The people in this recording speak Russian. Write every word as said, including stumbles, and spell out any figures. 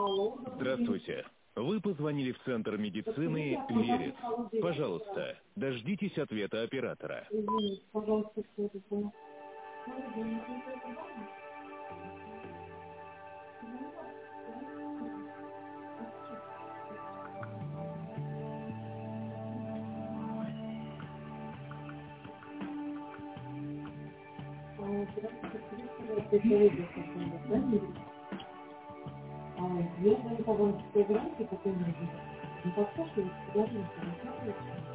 Здравствуйте. Вы позвонили в Центр медицины «Верес». Пожалуйста, дождитесь ответа оператора. Извините, пожалуйста, что это было? Я говорю, пожалуйста, график какой-нибудь. Не подскажите, даже не